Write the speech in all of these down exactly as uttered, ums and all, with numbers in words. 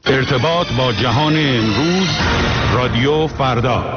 ارتباط با جهان امروز، رادیو فردا.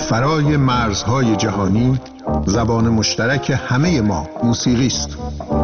فرای مرزهای جهانی زبان مشترک همه ما موسیقی است.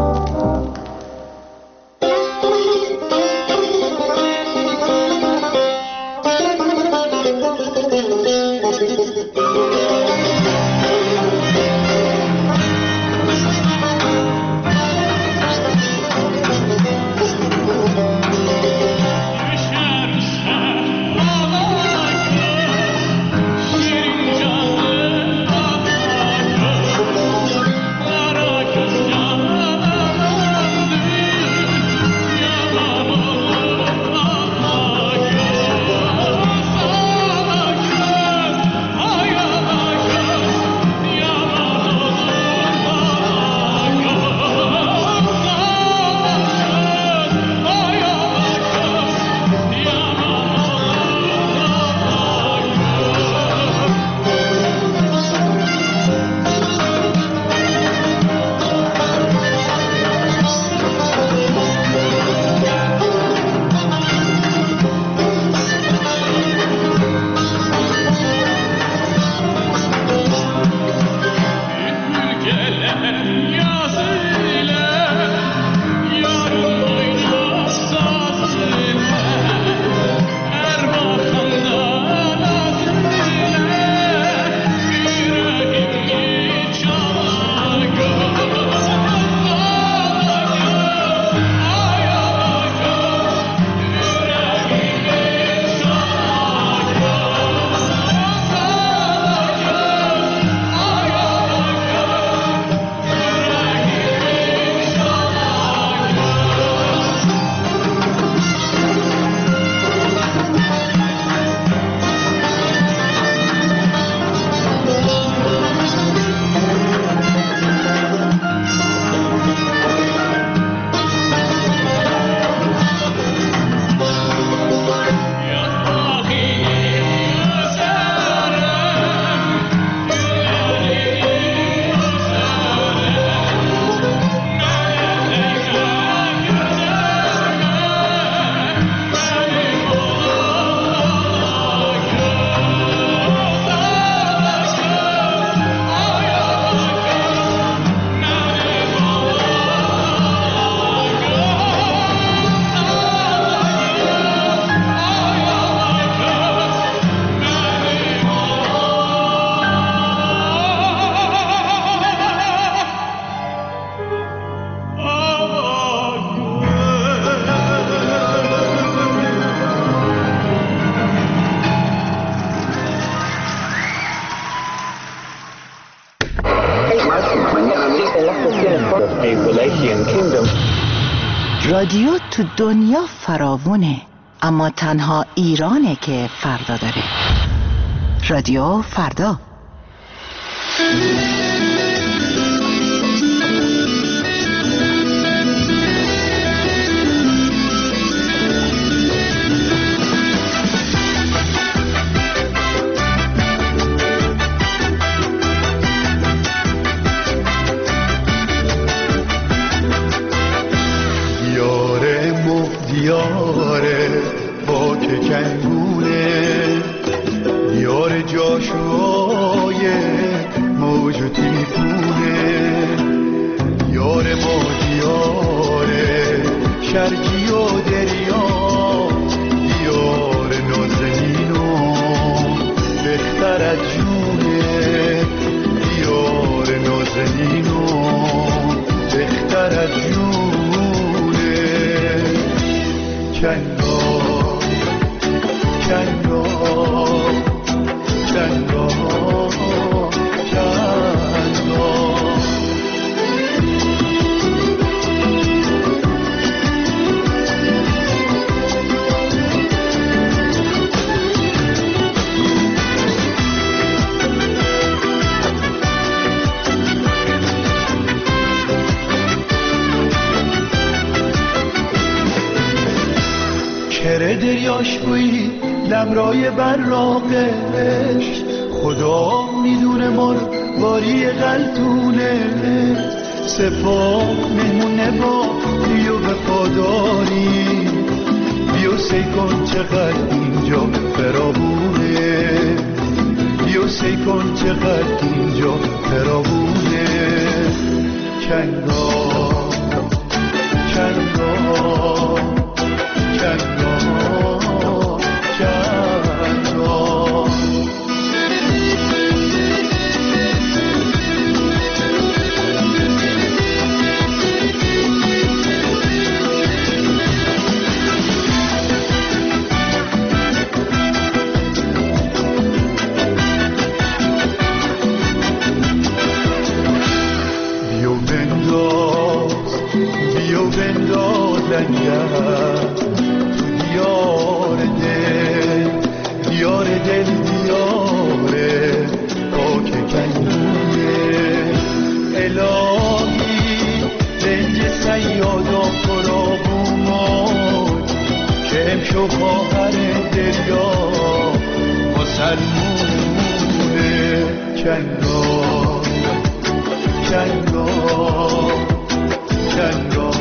رادیو تو دنیا فراوونه، اما تنها ایرانه که فردا داره. رادیو فردا. دیاره با که کنگونه، دیار جاشوهای موج تیفونه، دیار ما دیاره شرجی و دریا، دیار نازنین و بختر از جونه، دیار نازنین و بختر از جونه. کنگا کنگا کنگا کنگا کره دریاش بویی لمرای براقش، خدا میدونه ما رو باری قلتونه، سپاه مهمونه با بیو وفاداری، بیو سی کن چقدر اینجا فراوونه، بیو سی کن کن چقدر اینجا فراوونه. کنگا کنگا کنگا کنگا تو دیار دل دیار دل دیاره پاک کنونه. الهی رنج سیادا قرابون که امشو خواهر دریا مسلمونه. کنگا کنگا کنگا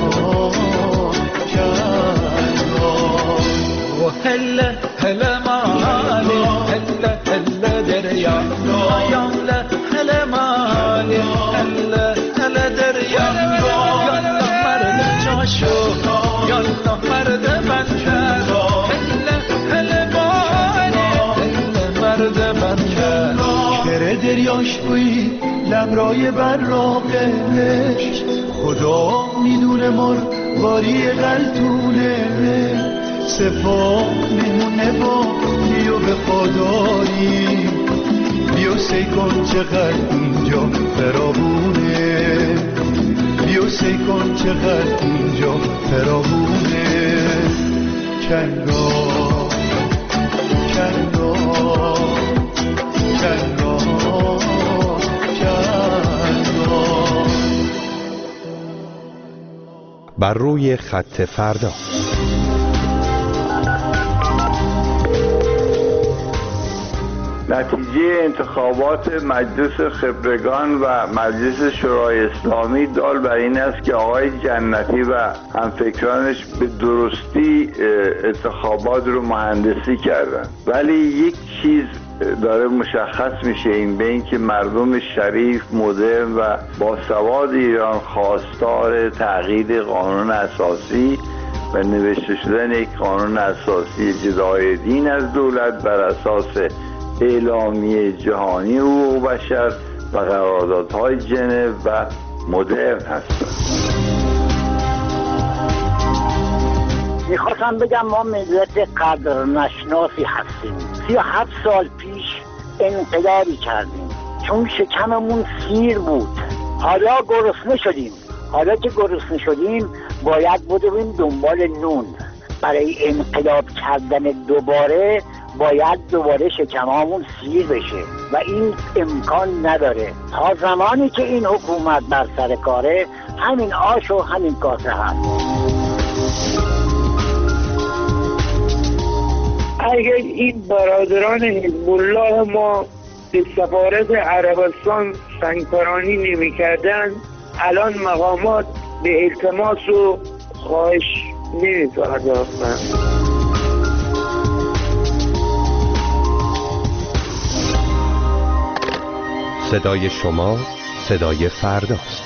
هلا هلا مالي هلا هلا دريا يلا هلا مالي هلا هلا دريا يلا مرد جاشو يلا مرد بنكر هلا هلا مالي هلا مرد بنكر. کره دریاش بوی لمرای براقش خدا میدونه مار باری قلتونه. سپاه میمونه با بیو به پاداری بیو سی کن چقدر اینجا فراوونه. بیو سی کن چقدر اینجا فراوونه. کنگا کنگا کنگا کنگا. بر روی خط فردا. نتیجه انتخابات مجلس خبرگان و مجلس شورای اسلامی دال بر این است که آقای جنتی و همفکرانش به درستی انتخابات رو مهندسی کردن، ولی یک چیز داره مشخص میشه، این به این که مردم شریف، مدرن و باسواد ایران خواستار تغییر قانون اساسی و نوشته شدن یک قانون اساسی جدای دین از دولت بر اساس اعلامیه جهانی حقوق بشر و قراردادهای ژنو و مدرن هستند. میخواستم بگم ما ملت قدر نشناسی هستیم. سی و هفت سال پیش انقلابی کردیم چون شکممون سیر بود. حالا گرسنه شدیم. حالا که گرسنه شدیم باید بدویم دنبال نون. برای انقلاب کردن دوباره باید دوباره شکمامون سیر بشه و این امکان نداره. تا زمانی که این حکومت بر سر کاره همین آش و همین کاسه هست. اگر این برادران حزب الله ما به سفارت عربستان سنگپرانی نمی کردن الان مقامات به التماس و خواهش نمی پرداختن. صدای شما صدای فرداست.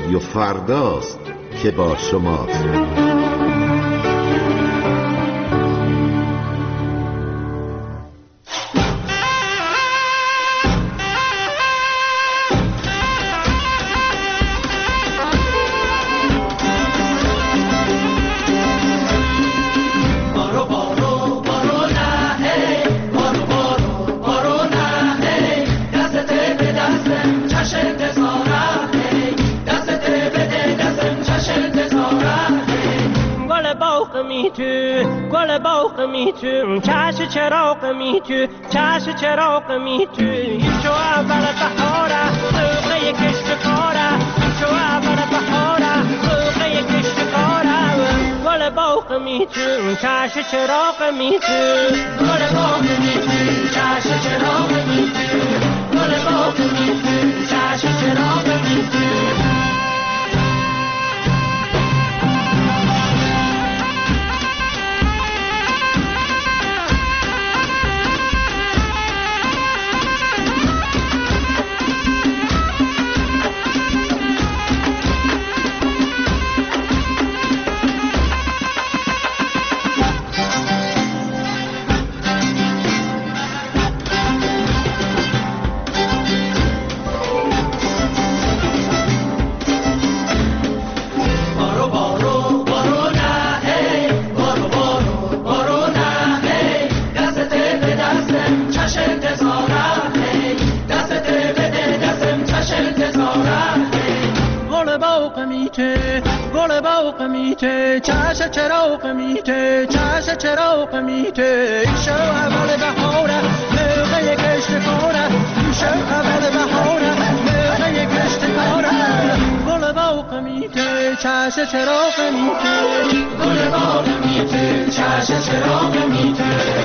رادیو فرداست که با شماست. گل باغ می تو چش چراغ می تو چش چراغ می تو این شو اول بهاره روغه کشت کاره این شو اول بهاره روغه کشت کاره گل باغ می تو چش چراغ می تو گل باغ می تو چش چراغ می تو گل باغ می تو چش چراغ می تو گل باغ میته چش چراغ میته چش چراغ میته ایشو اول بهاره موقع کشت کاره ایشو اول بهاره موقع کشت کاره گل باغ میته چش چراغ میته گل باغ میته چش چراغ میته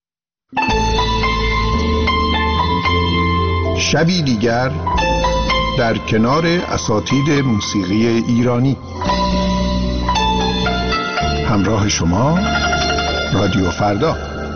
شبی دیگر در کنار اساتید موسیقی ایرانی. همراه شما رادیو فردا.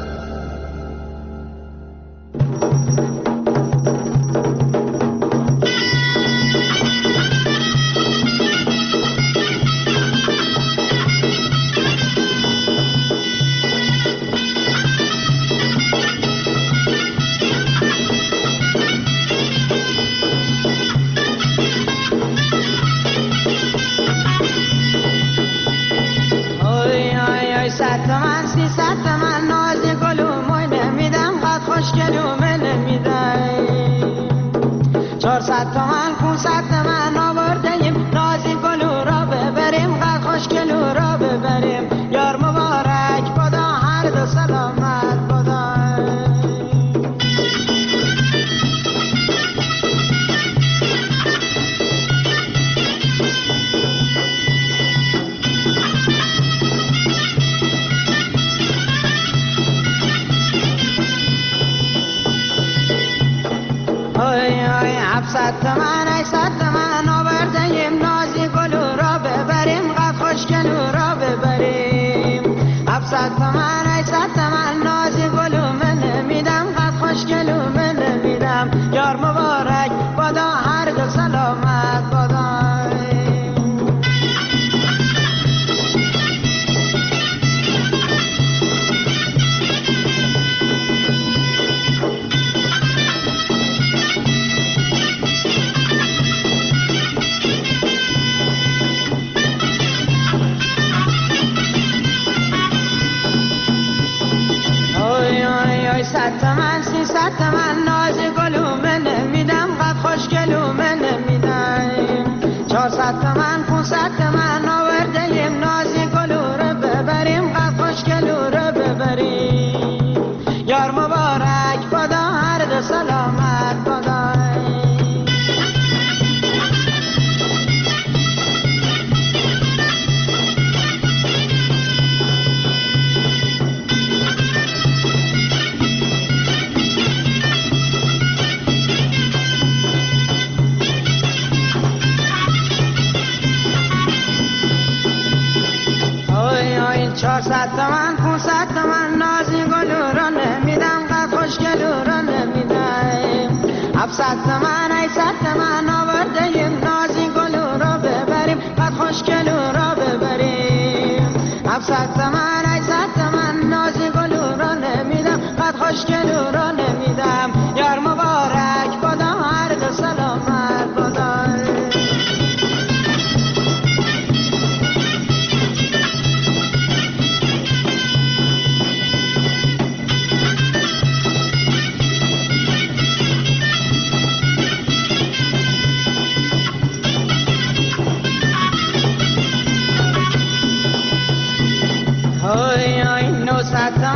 چهارصد تومن پونصد تومن نازی گلو را نمیدم قد خوشگلو را نمیدم هفتصد تومن هشتصد تومن آوردیم نازی گلو را ببریم قد خوشگلو را ببریم هفتصد تومن هشتصد تومن نازی گلو را نمیدم قد خوشگلو را نمیدم یار مبارک بادا هر دو سلامت بادا نوصد